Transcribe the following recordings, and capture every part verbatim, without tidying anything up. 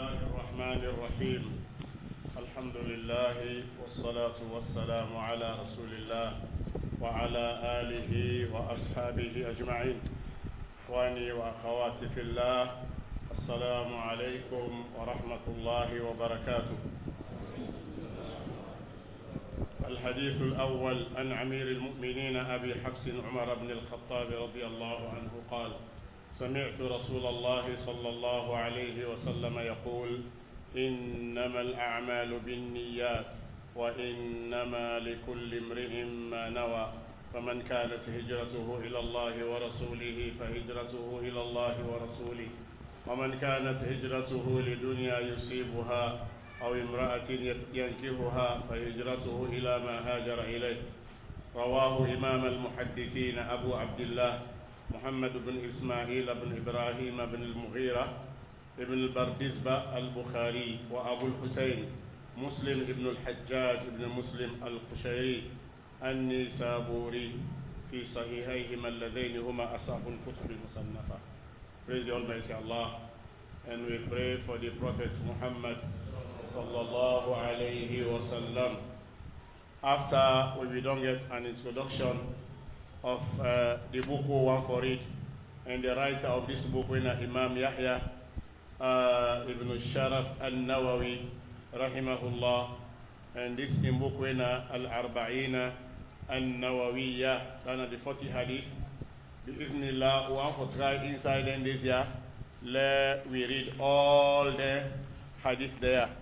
الله الرحمن الرحيم. الحمد لله والصلاة والسلام على رسول الله وعلى آله وأصحابه أجمعين. إخواني وأخواتي في الله، السلام عليكم ورحمة الله وبركاته. الحديث الأول عن أمير المؤمنين أبي حفص عمر بن الخطاب رضي الله عنه قال: سمعت رسول الله صلى الله عليه وسلم يقول: إنما الأعمال بالنيات وإنما لكل امرئ ما نوى، فمن كانت هجرته إلى الله ورسوله فهجرته إلى الله ورسوله، ومن كانت هجرته لدنيا يصيبها أو امرأة ينكحها فهجرته إلى ما هاجر إليه. رواه إمام المحدثين أبو عبد الله محمد بن إسماعيل بن إبراهيم بن المغيرة ابن البردزبة البخاري، وأبو الحسين مسلم ابن الحجاج ابن مسلم القشيري النيسابوري في صحيحيهما اللذين هما أصحاب الكتب المصنفة. Praise the Almighty Allah, and we pray for the Prophet Muhammad sallallahu alayhi wa sallam. After we don't get an introduction of uh, the book we want for it, and the writer of this book is Imam Yahya uh, ibn Sharaf al-Nawawi rahimahullah, and this in book is Al-Arba'ina al-Nawawiyya, and the forty hadith. Bismillah, we want to try inside in this year. Let we read all the hadith there.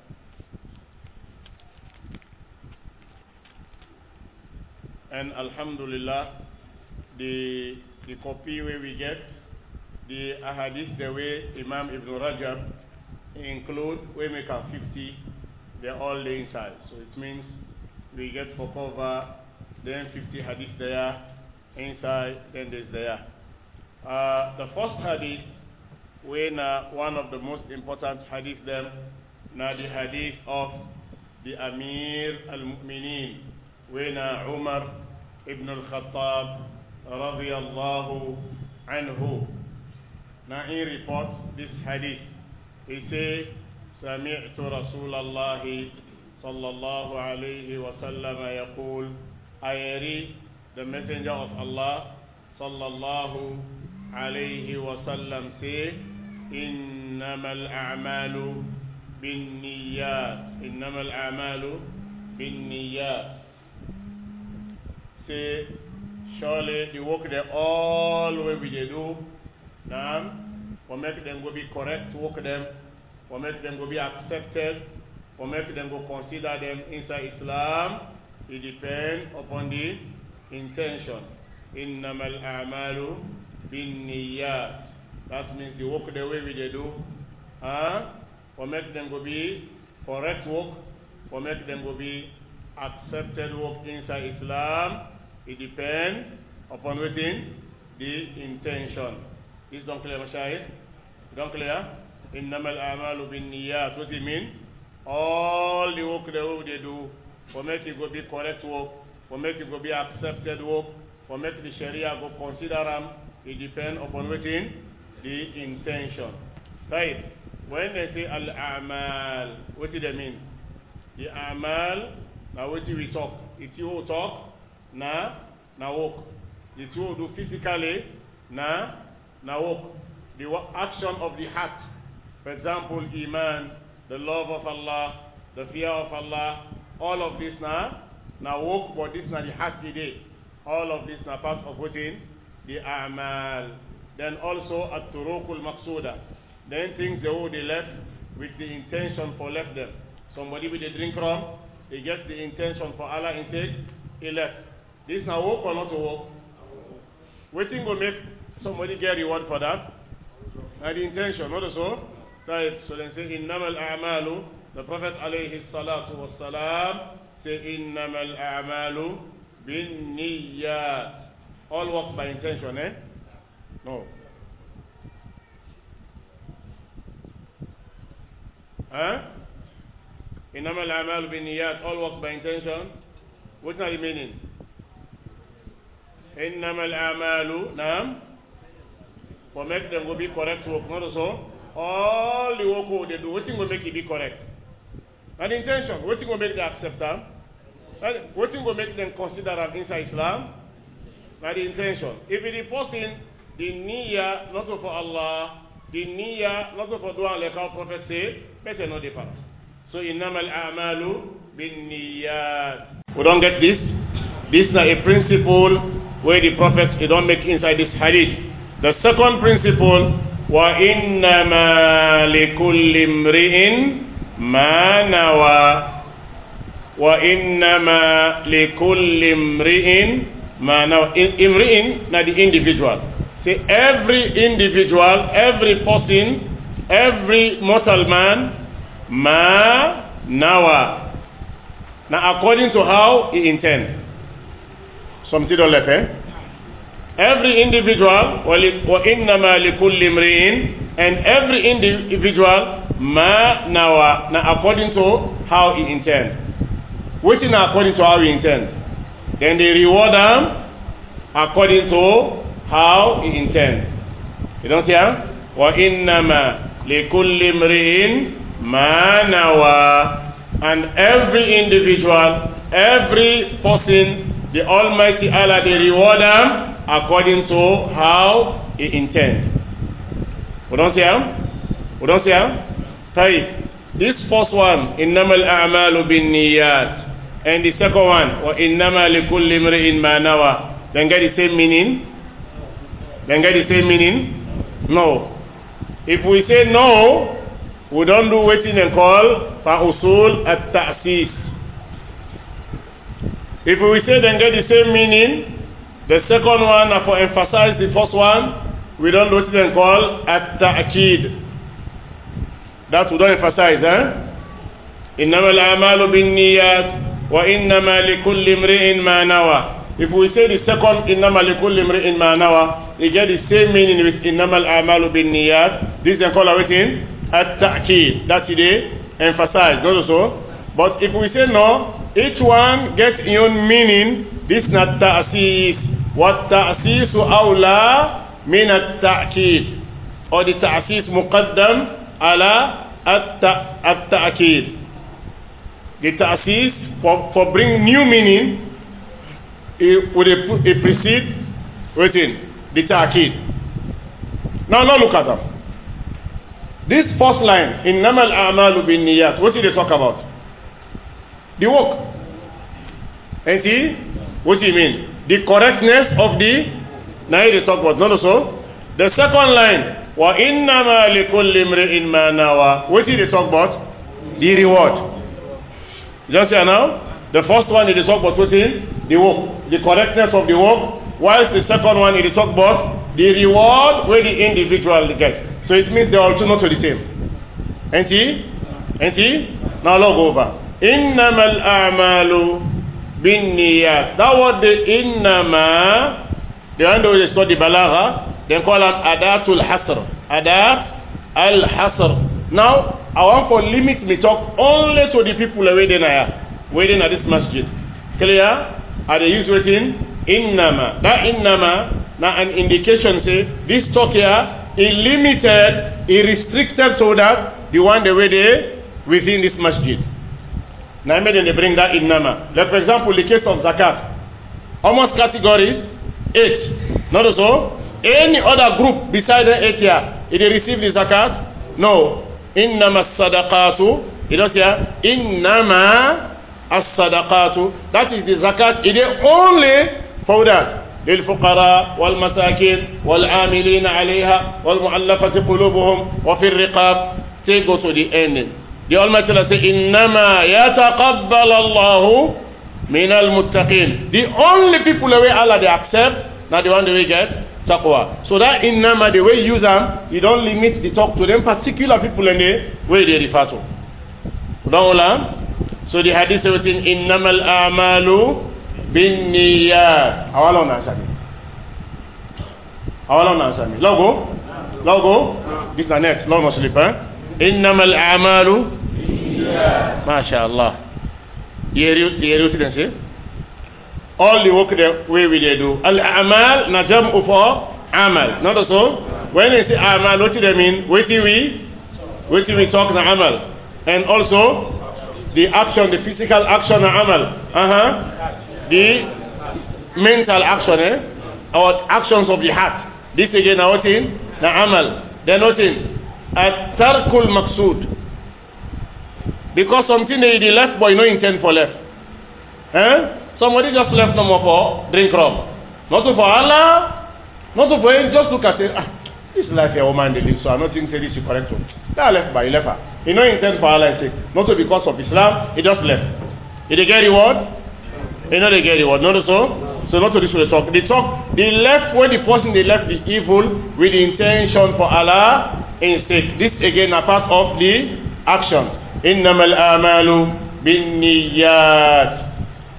And alhamdulillah, the the copy where we get the ahadith the way Imam Ibn Rajab include, we make a fifty, they're all the inside. So it means we get for cover, then fifty hadith there, inside, then there's there. Uh, the first hadith, when uh, one of the most important hadith there, now the hadith of the Amir al-Mu'mineen, when uh, Umar ibn al-Khattab radiyallahu anhu. Now he reports this hadith. He says, سمعت رسول الله صلى الله عليه وسلم يقول, I read the Messenger of Allah sallallahu alayhi wasallam say, إنما الأعمال بالنيات إنما الأعمال بالنيات. Say, surely the work they all way we they do, now, we make them go be correct work them, we make them go be accepted, we make them go consider them inside Islam. It depends upon the intention. إنما الأعمال بالنيات. That means the work the way we they do, huh? We make them go be correct work, we make them go be accepted work inside Islam. It depends upon within the intention. Is don't clear, Mashayikh? Don't clear? إنما الأعمال بالنيات. What do you mean? All the work the way they do, we make it go be correct work, we make it go be accepted work, we make the Sharia go consider them. It depends upon within the intention. Right? When they say al-a'mal, what do they mean? The a'mal, now what do we talk? It's you who talk, na, na work. It's you who do physically, na, na work. The action of the heart. For example, iman, the love of Allah, the fear of Allah, all of this na, na work, but this na the heart today. All of this na part of within the a'mal. Then also at-turuqul maqsuda. Then things they would left with the intention for left them. Somebody with a drink rum, he gets the intention for Allah intake, he left. This now work or not to work? Waiting will make somebody get reward for that. And the intention, not so. Right. So then say innamal a'malu. The Prophet alayhi salatu was salam say innamal a'malu bin niyyat. All work by intention, eh? No. Huh? Innama al-a'malu bin-niyyat, all work by intention. What's the meaning? Innama al-a'malu, naam, for make them will be correct work, not so. all the work wey they do, wetin go make it be correct? And the intention, wetin go make them accept am? Wetin go make them consider am inside Islam? Na the intention. If it is person, the niyyah not for Allah, the niyyah not for dua like our Prophet say, better not the pass. So innamal a'malu bin niyyat. We don't get this. This is a principle where the Prophet he don't make inside this hadith. The second principle, wa innama likulli imri'in ma nawa. Wa innama likulli imri'in ma nawa. Imri'in na the individual. Say every individual, every person, every mortal man, ma nawa. Now according to how he intends. Something don't left, eh? Every individual, wa innama likulli imri'in, and every individual, ma nawa. Now according to how he intends. Waiting according to how he intends. Then they reward them according to how he intends. You don't hear? Wa innama likulli imri'in ma nawa. And every individual, every person, the Almighty Allah, they reward them according to how he intends. We don't hear? We don't hear? Tayyib. This first one, innamal a'malu bin niyyat. And the second one, wa innama likulli imri'in ma nawa. Then get the same meaning? Then get the same meaning? No. If we say no, we don't do waiting and call for usul at-ta'sis. If we say then get the same meaning, the second one for emphasize the first one, we don't do it and call at-ta'kid. That we don't emphasize, eh? Innama al-a'malu bin niyyat wa innama likulli imri'in ma nawa. If we say the second innama likulli imri'in ma nawa, we get the same meaning with innama al-a'malu bin niyyat. This is called waiting at-ta'kid. That today emphasize, not so. But if we say no, each one gets its own meaning. This is not ta'sis. What ta'sis awla min at-ta'kid, or the ta'sis muqaddam ala at-ta'kid. The ta'sis for for bring new meaning, it would it precede waiting the ta'kid. Now, now look at them. This first line, innamal a'malu bin niyyat, what did they talk about? The work. And see, what do you mean? The correctness of the, now they talk about, not so. The second line, wa innama likulli imri'in ma nawa, what did they talk about? The reward. Just here now, the first one they talk about what is? The work, the correctness of the work, whilst the second one they talk about the reward where the individual gets. So it means they are also not the same. And see? And see? Now log over. Innamal a'malu bin niyyat. That was the innama. The one who is called the balagha. They call it adatul hasr. Adat al-hasr. Now, I want to limit me talk only to the people waiting here, waiting at this masjid. Clear? Are they used waiting? Innama. That innama, now an indication say, this talk here, is limited, is restricted so that the one they were there within this masjid. Now then they bring that in nama. Like for example, the case of zakat. Almost categories, eight. Not so. Any other group beside the eight here, did they receive the zakat? No. Innama as-sadaqatu. You don't hear? Innama as-sadaqatu. That is the zakat. It is only for that. للفقراء والمساكين والعاملين عليها والمؤلفة قلوبهم وفي الرقاب. Say go to the ending. The Almighty Allah say إنما يتقبل الله من المتقين. The only people the way Allah they accept, not the one they will get taqwa. So that إنما the way you use them, you don't limit the talk to them particular people in the way they refer to. So the hadith is written إنما الأعمال bin niyyat. Awalon answer me. Awalon answer me. Logo? Logo? This is the next. Long no sleep, eh? Innamal a'malu niyyat. MashaAllah. Hear you, hear you didn't say? All the work the way we they do. Al-a'mal najam'u for amal. Not so? When they say amal, what do they mean? What do we? What do we talk na amal? And also the action, the physical action na amal. Uh-huh. The mental action, eh? Or actions of the heart. This again, now what in? Na amal. Then what in? At-tarkul maqsood. Because something they the left, but you no intend for left. Eh? Somebody just left no more for drink rum. Not for Allah. Not for him, just look at it. Ah, this life a woman they live, so I'm not think say this is correct. That left by left her. He no intend for Allah's sake. Not because of Islam, he just left. Did they get reward? He know they get reward. Not so? So not to this way talk. They talk, they left when the person they left the evil with the intention for Allah instead. This again a part of the action. Innamal amalu bin niyyat.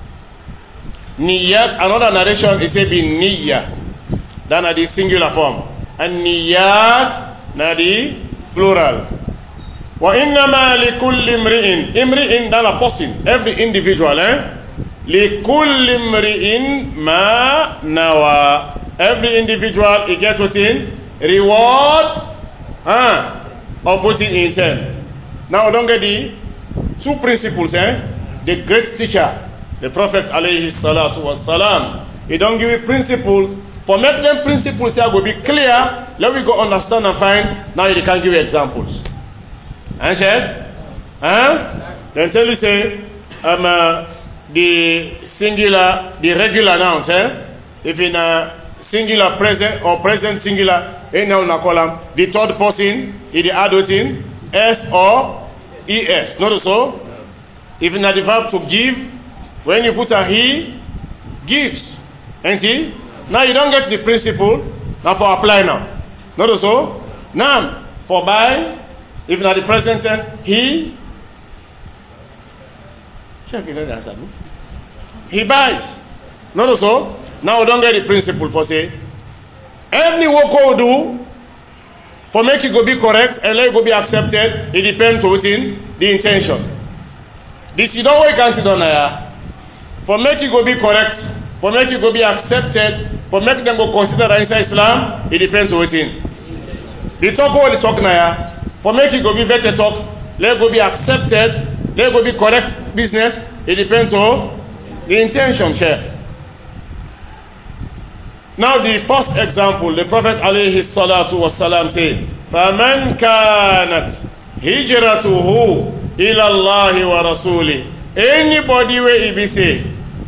Niyyat, another narration is a bin niyyah. Then are the singular form. And niyat na the plural. Wa innama li kulli imri'in. Imri'in, then a person. Every individual, eh? Li kulli imri'in ma nawa. Every individual, he gets what in? Reward ah, of what he intends. Now don't get the two principles, eh? The great teacher, the Prophet alayhi salatu was salam. He don't give you principles. For make them principles here will be clear, let we go understand and find. Now you can give you examples. Understand? Huh? Then tell you say um, uh, the singular, the regular nouns. Eh? If in a singular present or present singular, any noun call them the third person is the adult in S or E S. Not so. If in a the verb to give, when you put a he, gives. And see. Now you don't get the principle. Now for apply now. Not so. Now for buy, if not the present tense, he. Check it out. He buys. Not so. Now we don't get the principle for say. Any work we do, for make it go be correct and let it go be accepted, it depends on the intention. This you don't work and sit down here. For make it go be correct, for make it go be accepted, for make them go consider inside Islam, it depends on it. The talk what the talk now, for make it go be better talk, let it go be accepted, let it go be correct business, it depends on the intention here. Now the first example, the Prophet alayhi salatu wasalam said, فَمَنْ كَانَتْ هِجْرَتُهُ إِلَى اللَّهِ وَرَسُولِهِ. Anybody where he be say,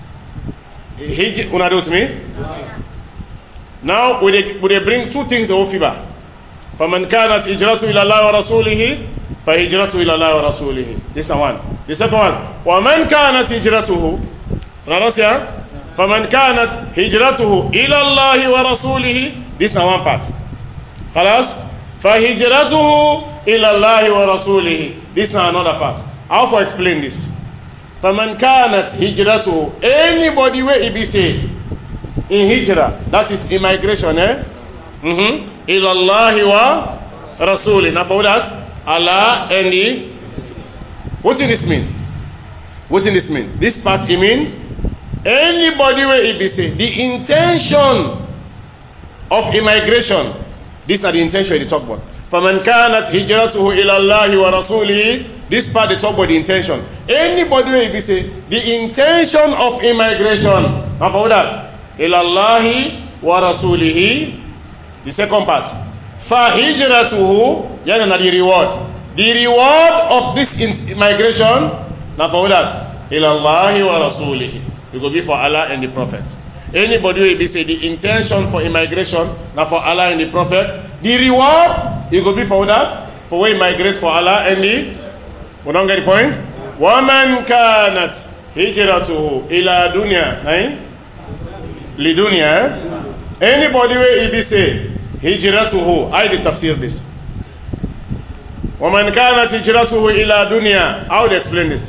una do me? Now would they, would they bring two things to Ofiba? فَمَنْ كَانَتْ هِجْرَتُهُ إِلَى اللَّهِ وَرَسُولِهِ فَهِجْرَتُهُ إِلَى اللَّهِ وَرَسُولِهِ. This is one. The second one, وَمَنْ كَانَتْ هِجْرَتُهُ. فَمَنْ كَانَتْ هِجْرَتُهُ إِلَى اللَّهِ وَرَسُولِهِ. This is one part. خلاص. فَهِجْرَتُهُ إِلَى اللَّهِ وَرَسُولِهِ. This is another part. How to explain this? فَمَنْ كَانَتْ هِجْرَتُهُ. Anybody where he be say in hijrah, that is immigration, eh? Mm-hmm. إِلَى اللَّهِ وَرَسُولِهِ. Now for that, Allah and the. What does this mean? What does this mean? This part it means anybody where he be say the intention of immigration. These are the intention they talk about. فَمَنْ كَانَتْ هِجْرَتُهُ إِلَى اللَّهِ وَرَسُولِهِ. This part they talk about the intention. Anybody where he be say the intention of immigration. Now for that, إِلَى اللَّهِ وَرَسُولِهِ. The second part. فَهِجْرَتُهُ. Yeah, the reward. The reward of this immigration. Now for that, إِلَى اللَّهِ وَرَسُولِهِ. It will be for Allah and the Prophet. Anybody will be say the intention for immigration, now for Allah and the Prophet. The reward, it will be for that, for we migrate for Allah and the. We don't get the point. وَمَنْ كَانَتْ هِجْرَتُهُ إِلَى دُنْيَا. لِدُنْيَا. Anybody will be say هِجْرَتُهُ. I did tafsir this. وَمَنْ كَانَتْ هِجْرَتُهُ إِلَى دُنْيَا. How would explain this?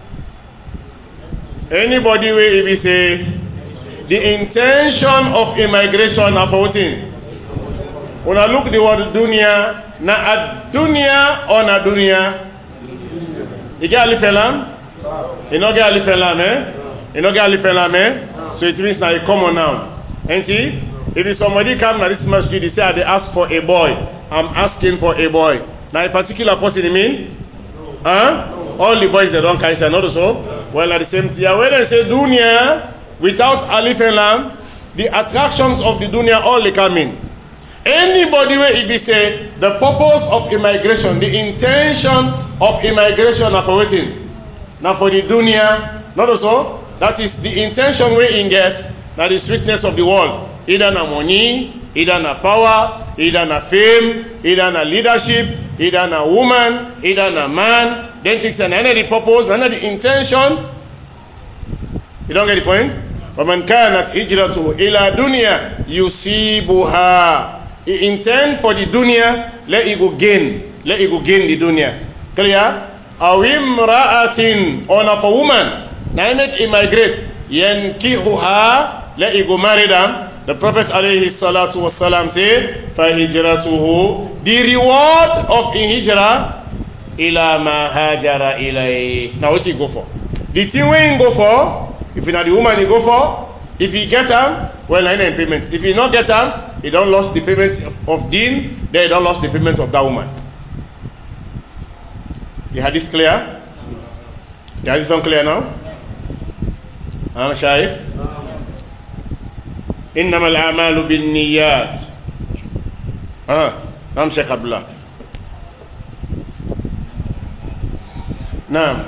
Anybody will be say the intention of immigration about it. When I look the word dunya, na ad dunya or na dunya. You get alif elam? You know get alif elam, eh? You know get alif elam, eh? So it means now a common noun. And see, If it's somebody come to this masjid, they say they ask for a boy. I'm asking for a boy. Now a particular person, you mean? Huh? All the boys they don't carry say, not so. Well, at the same time, when they say dunya, without alif and lam, the attractions of the dunya all they come in. Anybody where if he say the purpose of immigration, the intention of immigration are for waiting. Now for the dunya, not so. That is the intention we in get. Now the sweetness of the world. Either na money, either na power, either na fame, either na leadership, either na woman, either na man. Then it's another the purpose, another the intention. You don't get the point? وَمَنْ كَانَتْ هِجْرَتُهُ إِلَى دُنْيَا يُصِيبُهَا. He intend for the dunya, let it go gain. Let it go gain the dunya. Clear? أَوْ إِمْرَأَةٍ, or not for woman. Now make it migrate. يَنْكِحُهَا, let it go marry them. The Prophet alayhi salatu wasalam said, فَهِجْرَتُهُ, the reward of in hijrah, إِلَى مَا هَاجَرَ إِلَيْهِ. Now what you go for? The thing we you go for, if you not the woman you go for, if you get them, well, I need payment. If you not get them, you don't lost the payment of deen, then you don't lost the payment of that woman. The hadith clear? The hadith not clear now? I'm shy. إنما الأعمال بالنيات. ها نعم شيخ عبد الله. نعم.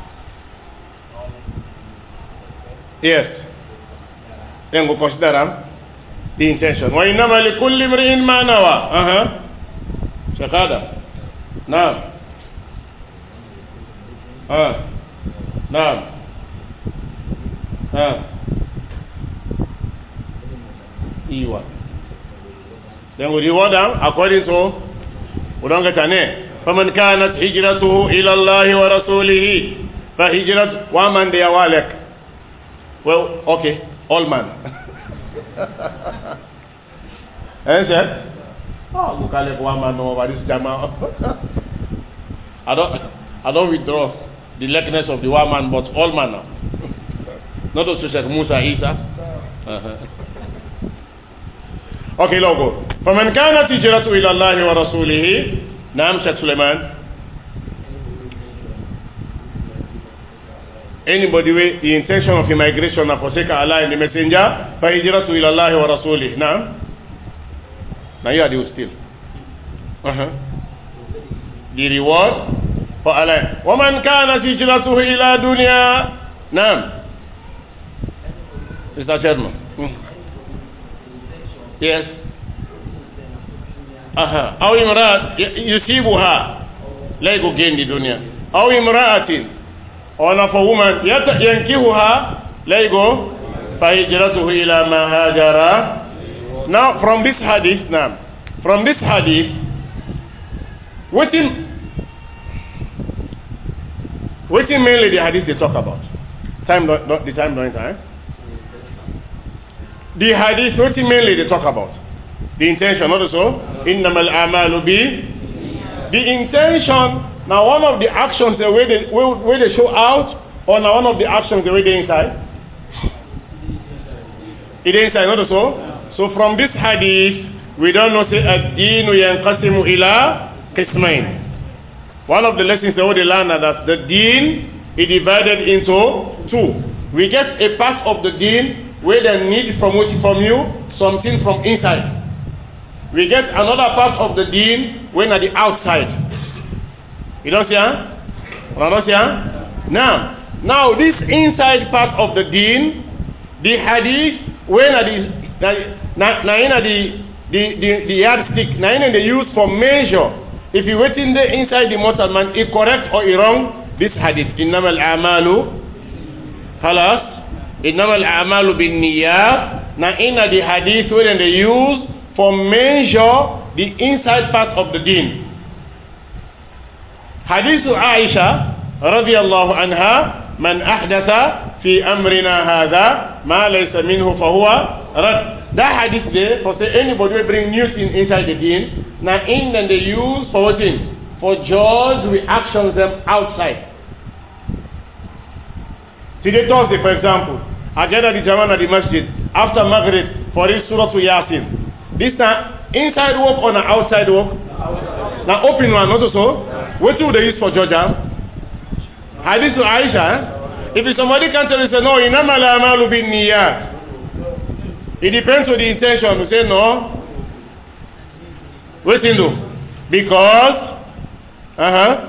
Yes. Then go consider the intention. وإنما لكل امرئ ما نوى. أها. شيخ هذا. نعم. ها. نعم. ها. Iwa. Then we reward them according to we don't get a name. فَمَنْ كَانَتْ هِجْرَتُهُ إِلَى اللَّهِ وَرَسُولِهِ فَهِجْرَتُ وَمَنْ دِيَ وَالَكَ. Well, okay, all man. And said, oh, look at one man over this Jama. I don't, I don't withdraw the likeness of the one man, but all man now. Not also Sheikh Musa Isa. Uh-huh. Okay, logo. فَمَنْ كَانَتْ هِجْرَتُهُ إِلَى اللَّهِ وَرَسُولِهِ. Naam, Sheikh Suleiman. Anybody with the intention of immigration and forsake Allah and the Messenger, فَهِجْرَتُهُ إِلَى اللَّهِ وَرَسُولِهِ. Now, now you are the still. Uh-huh. The reward for Allah. وَمَنْ كَانَتْ هِجْرَتُهُ إِلَى دُنْيَا. Naam. Mister Chairman. Hmm. Yes. Aha. أو امرأة يصيبها لا يقول gain the dunya. أو امرأة or not for woman ينكحها لا يقول فهجرته إلى ما هاجر. Now from this hadith, now from this hadith, what in what in mainly the hadith they talk about? Time not, not the time don't time. The hadith, what mainly they talk about? The intention, not so. Innamal a'malu bi. The intention, now one of the actions, the way they, where they show out, or now one of the actions, the way they inside? It is inside, not so. So from this hadith, we don't know, say, ad-deenu yanqasimu ila qismain. One of the lessons that we learn is that the deen is divided into two. We get a part of the deen where they need from from you something from inside. We get another part of the deen when at the outside. You don't see, huh? You don't see, huh? Now, now this inside part of the deen, the hadith, when at the now the the the the yardstick, now in the use for measure. If you wait in the inside the mortal man, it correct or it wrong. This hadith, innamal a'malu, halas. إنما الأعمال بالنيات. Now in the hadith where they use for measure the inside part of the deen. Hadith Aisha رضي الله عنها من أحدث في أمرنا هذا ما ليس منه فهو رد. That hadith there for say anybody will bring new thing inside the deen. Now in and they use for what thing? For judge we actions them outside. Today Thursday, for example, I gather the Jawan at the masjid. After Maghrib, for this Surah to Yasin. This now inside work or na outside work? Now open one, not so. What do they use for Georgia? Hadith to Aisha. If somebody can tell you, say no, inama la amalu bin niyat. It depends on the intention. You say no. What do you do? Because, uh huh.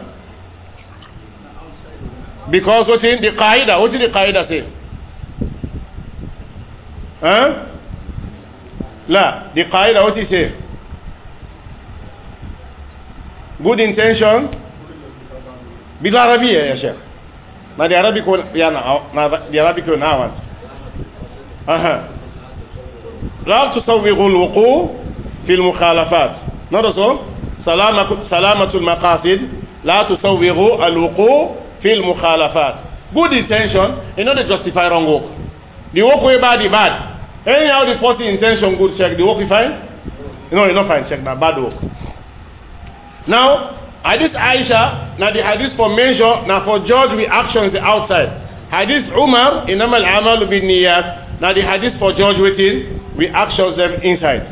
Because what's in the qaida? What did the qaida say? Huh? La, the qaida, what did it say? Good intention. Bil Arabiya ya Sheikh. Na the Arabic one, ya na the Arabic one now. Aha. لا تصوغوا الوقوع في المخالفات. Not so. سلامة سلامة المقاصد. لا تصوغوا الوقوع في المخالفات. Good intention, you know, they justify wrong work. The work way bad, the bad. Anyhow, the first intention good check. The work you fine? No, you not fine check. Now bad work. Now, Hadith Aisha, now the Hadith for measure, now for judge we actions the outside. Hadith Umar, inama al-amalu bin niyat. Now the Hadith for judge waiting, we actions them inside.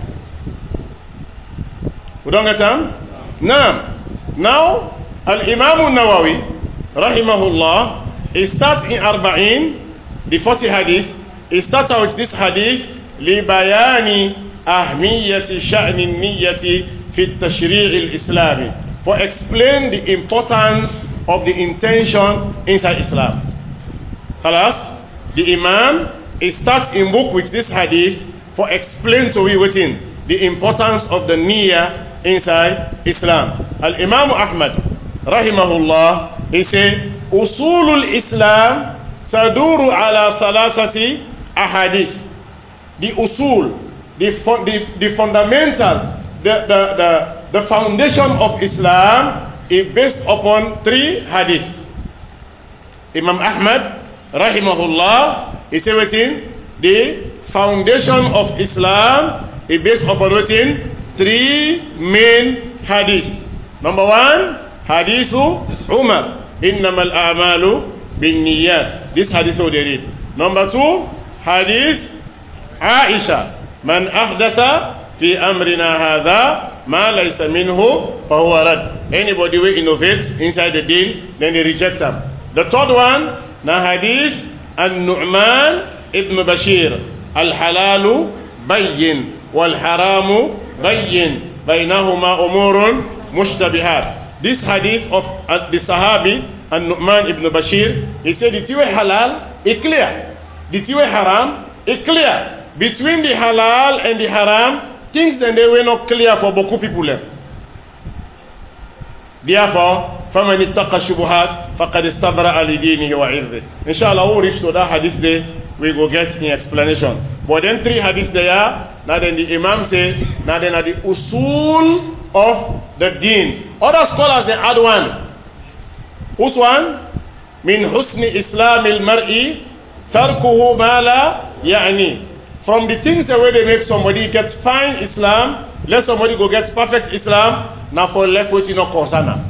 We don't get them? Now, now Al-Imam al-Nawawi, rahimahullah, he starts in Arba'in, the forty Hadith. He starts out with this Hadith, لِبَيَانِ أَهْمِيَّةِ شَأْنِ النِّيَّةِ فِي التَّشْرِيعِ الْإِسْلَامِ, for explain the importance of the intention inside Islam. Khalas, the Imam, he starts in book with this Hadith for explain to we within the importance of the niyyah inside Islam. Al-Imam Ahmad, rahimahullah, he said, Usulul Islam taduru ala salasati ahadith. The usul, the, the, the fundamental, the, the, the The foundation of Islam is based upon three hadith. Imam Ahmad, rahimahullah, he said within the foundation of Islam is based upon within three main hadith. Number one, hadithu Umar, innama al-a'malu bin niyat. This hadith what they read. Number two, hadith Aisha, man ahdatha fi amrina hadha ma laysa minhu fahuwa rad. Anybody will innovate inside the deal, then they reject them. The third one, na hadith an-Nu'man ibn Bashir, al-halalu bayyin wal-haramu bayyin baynahuma umurun mushtabihat. This hadith of uh, the Sahabi an-Nu'man ibn Bashir, he said the tiwe halal is clear, the tiwe haram is clear. Between the halal and the haram, things that they were not clear for beaucoup people left. Therefore, فَمَنِ اتَّقَى الشُّبُهَاتِ فَقَدْ اسْتَبْرَأَ لِدِينِهِ وَعِرْضِهِ. Inshallah, we'll reach to that hadith day, we go get the explanation. But then three hadiths there, now then the Imam says, now then are the usul of the deen. Other scholars they add one. Who's one? مِنْ حُسْنِ إِسْلَامِ الْمَرْءِ تَرْكُهُ مَا لَا يَعْنِي. From the things the way they make somebody get fine Islam, let somebody go get perfect Islam, now for left with you no concern.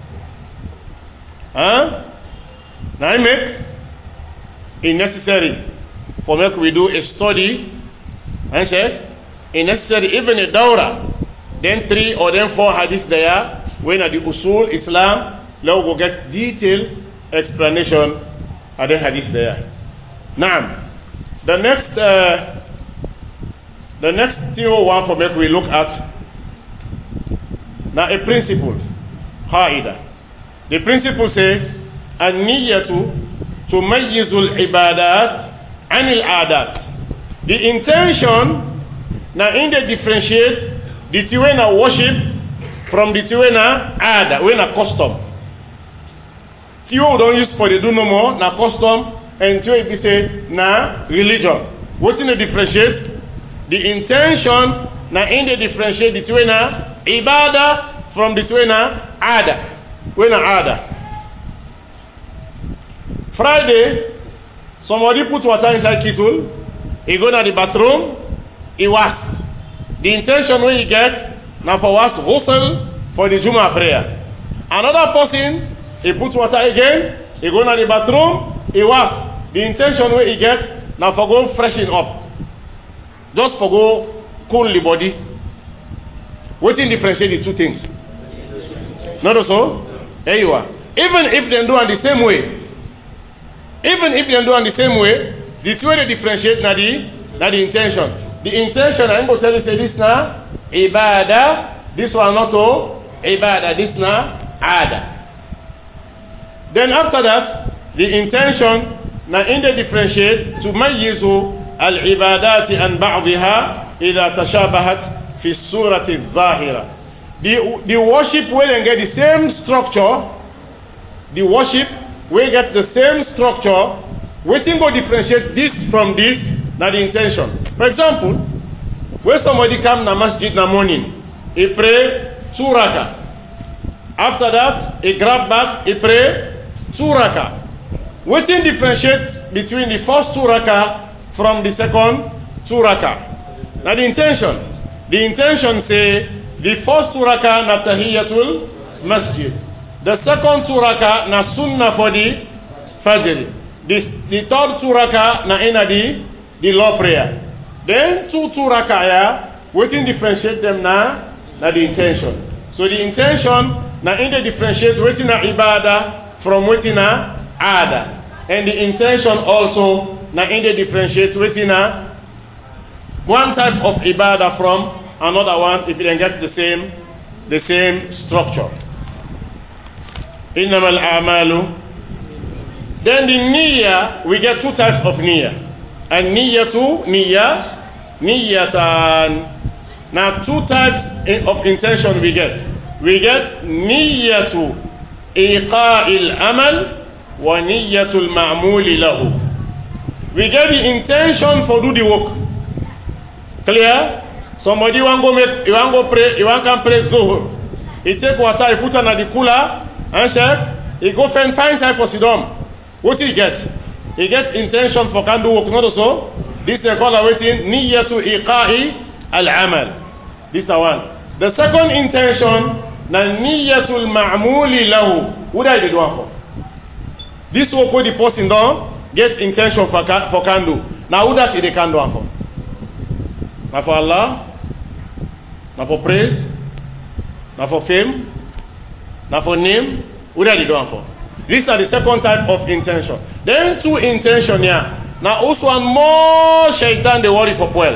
Huh? Now I make it necessary for make we do a study, and say it necessary even a dawra, then three or then four hadiths there, when at the usul Islam, let we go get detailed explanation at the hadith there. Now, the next uh, the next thing we want for make we look at now a principle, qaida. The principle says, an-niyyatu tumayyizu al-ibadat an al-adat. The intention now in the differentiate the tiwena worship from the tiwena ada, when a custom. Tiwo don't use for the do no more, na custom, and tiwo be say na religion. What in the differentiate? The intention now in the differentiate the tiwena ibadah from the tiwena ada. When ada. Friday, somebody put water inside kettle, he go to the bathroom, he wash. The intention when he get, now for wash ghusl for the Juma prayer. Another person, he put water again, he go to the bathroom, he wash. The intention when he get, now for go freshen up. just for go cool the body. Waiting differentiate the two things. Not so? There you are. Even if they do it the same way, even if they do it the same way, the two way they differentiate now the, now the intention. The intention, I'm going to tell you, say this now, ibadah, this one not to, ibadah, this now, ada. Then after that, the intention, now in the differentiate, to mayyizu al-ibadati an ba'diha idha tashabahat fi surati zahira. The, the worship will get the same structure, the worship will get the same structure, waiting to differentiate this from this, now the intention. For example, when somebody come to masjid in the morning, he pray two rakah. After that, he grab back, he pray two rakah. Waiting differentiate between the first two rakah from the second two rakah. Now the intention, the intention say the first two rakah na tahiyatul masjid. The second two rakah na sunnah for the fajr. The, the third two rakah na ina the, the law prayer. Then two two rakah ya, waiting differentiate them na, na the intention. So the intention na in the differentiate waiting na ibadah from waiting na ada. And the intention also na in the differentiate waiting na one type of ibadah from another one if it can get the same the same structure. Innamal a'malu. Then the niyyah, we get two types of niyyah. And niyyatu, niyyah, niyyatan. Now two types of intention we get. We get niyyatu iqa'il amal wa niyyatul ma'muli lahu. We get the intention for do the work. Clear? Somebody want go make, you want go pray, you want come pray zuhur. He take water, he put on the cooler, and check. He go find find time for sidom. What he get? He gets intention for can do work, not so. This they call awaiting niyyatu iqa'i al-amal. This is one. The second intention, na niyyatul ma'muli lahu. What are you doing for? This work where the person done, get intention for for can do. Now who that is the can do for? Now for Allah, now for praise, now for fame, now for name. What are you doing for? These are the second type of intention. Then two intention here. Now also one more shaitan they worry for well.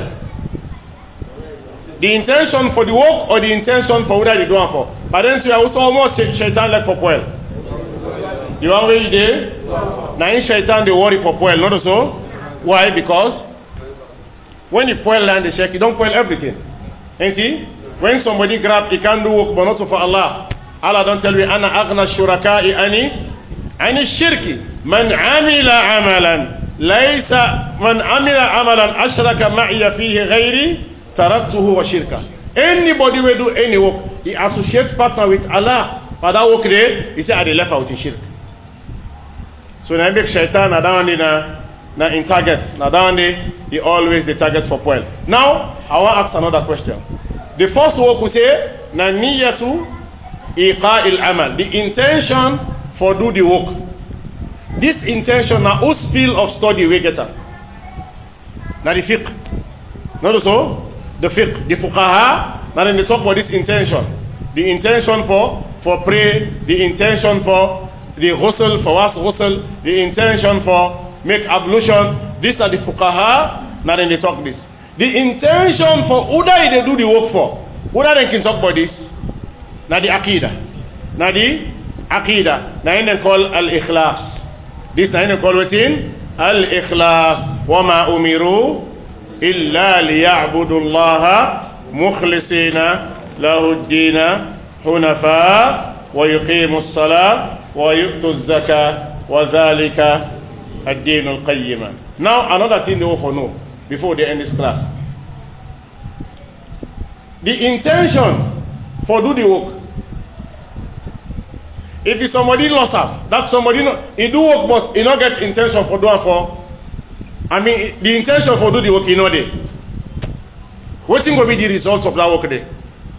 The intention for the work or the intention for what are you doing for? But then you also more shaitan like for well. The one way you did? Now in shaitan they worry for well, not so. Why? Because when you poil land the shake, you don't poil everything. Ain't it? When somebody grab, he can do work, but not for Allah. Allah don't tell me, Ana aghna shuraka'i ani, ani shirki. Man amila amalan, laysa, man amila amalan ashraka ma'iya fihi ghayri, taraktuhu wa shirka. Anybody will do any work, he associates partner with Allah. For that work there, he say, I left out in shirk. So na make shaitan, na down na, na in target, na down he always the target for poil. Now, I want to ask another question. The first work we say, na niyatu iqa'il amal. The intention for do the work. This intention na whose field of study we get at? Na the fiqh. Not so? The fiqh. The fuqaha, now then they talk about this intention. The intention for, for pray, the intention for the ghusl, for was ghusl, the intention for make ablution. These are the fuqaha, now then they talk this. The intention for who that they do the work for. Who that they can talk about this? Now the aqidah. Now the aqidah. Now they call al-ikhlas. This now they call within al-ikhlas. وَمَا أُمِرُوا إِلَّا لِيَعْبُدُوا اللَّهَ مُخْلِصِينَ لَهُ الدِّينَ حُنَفَاءَ وَيُقِيمُوا الصَّلَاةَ وَيُؤْتُوا الزَّكَاةَ وَذَلِكَ الدِّينُ الْقَيِّمَ. Now another thing they also know before they end this class. The intention for do the work. If it's somebody lost us, that somebody no, he do work but he not get intention for doing for. I mean the intention for do the work he know there. What thing will be the results of that work there?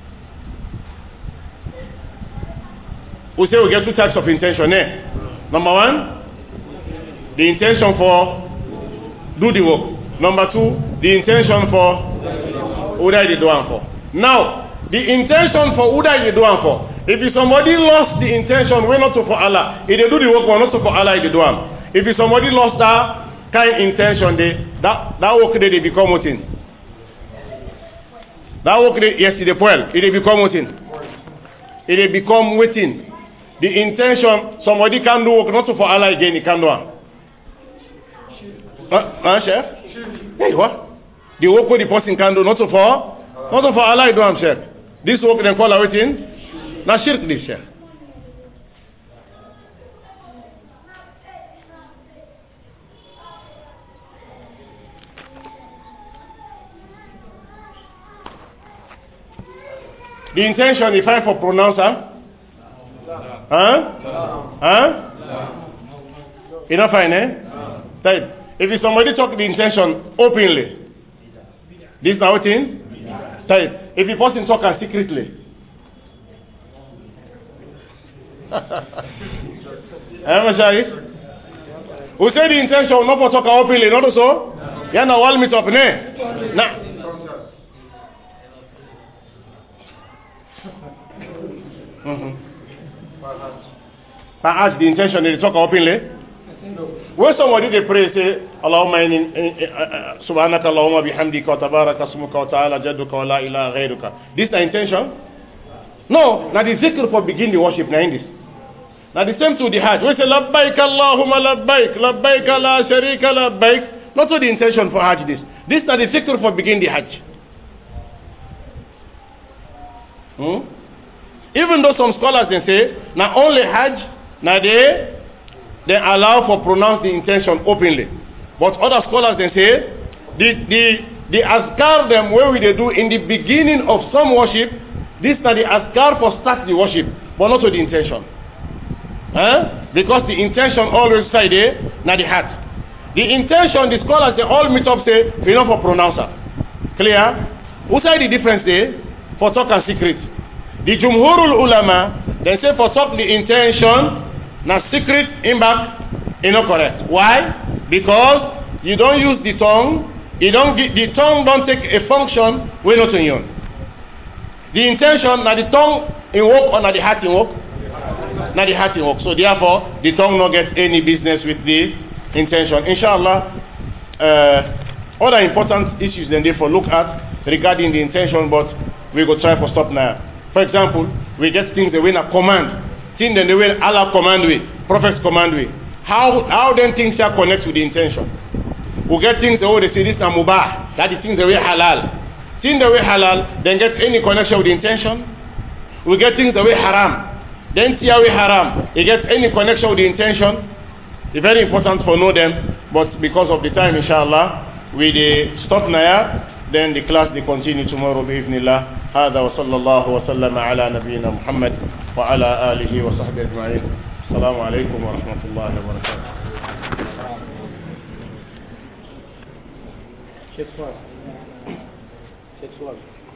We say we get two types of intention there. Number one, the intention for do the work. Number two, the intention for Uda you do am for. Now, the intention for Uda you do am for. If somebody lost the intention, we not to for Allah. If they do the work, we not to for Allah, they do am. If somebody lost that kind intention, they that that work they, they become what in? That work they, yes, they well. It they become what in? It they become waiting. The intention, somebody can do work not to for Allah again, he can do am. Huh, huh, chef? Hey, what? The work the person can do, not to for, not to for Allah, do am, chef. This work then call waiting. Now shirk this, chef. The intention, if I for pronouncer, huh? Huh? Enough, fine, eh? Right. If it's somebody talk the intention openly, this is our thing. Right. If the person talk and secretly, I'm sorry. Who say the intention not for talk openly, not so? Yeah, now all meet up, ne? Nah. Mm-hmm. Perhaps the intention they talk openly. When somebody they pray, say, Allahumma in subhanaka Allahumma bihamdika wa tabaraka asmuka wa ta'ala jadduka wa la ilaha ghayruka. This is the intention? No, now the zikr for begin the worship now in this. Now the same to the Hajj. We say labbaik Allahumma labbaik, labbaik la sharika labbaik. Not to the intention for Hajj this. This is not the zikr for begin the Hajj. Hmm? Even though some scholars they say, not only Hajj, now they they allow for pronounce the intention openly. But other scholars they say, the the the azkar them where we they do in the beginning of some worship, this is not the azkar for start the worship, but not to the intention. Huh? Because the intention always say there, not the heart. The intention, the scholars they all meet up say, you know for pronouncer. Clear? Who say the difference there? For talk and secret. The Jumhurul Ulama, they say for talk the intention, now secret in back, is not correct. Why? Because you don't use the tongue, you don't get, the tongue don't take a function when not in you. The intention, now the tongue in work or now the heart in work? Now the heart in work. So therefore, the tongue not get any business with the intention. Inshallah, uh, other important issues then therefore look at regarding the intention, but we go try for stop now. For example, we get things the way a command, things the way Allah command we, prophets command we. How how then things shall connect with the intention? We get things the way they say this is mubah, that is things the way halal. Things the way halal, then get any connection with the intention. We get things the way haram, then see how we haram. It gets any connection with the intention. It's very important for know them, but because of the time, inshallah, we they stop now. Then the class they continue tomorrow بإذن هذا وصلى الله وسلم على نبينا محمد وعلى آله وصحبه أجمعين. السلام عليكم ورحمة الله وبركاته. Six one. Six one.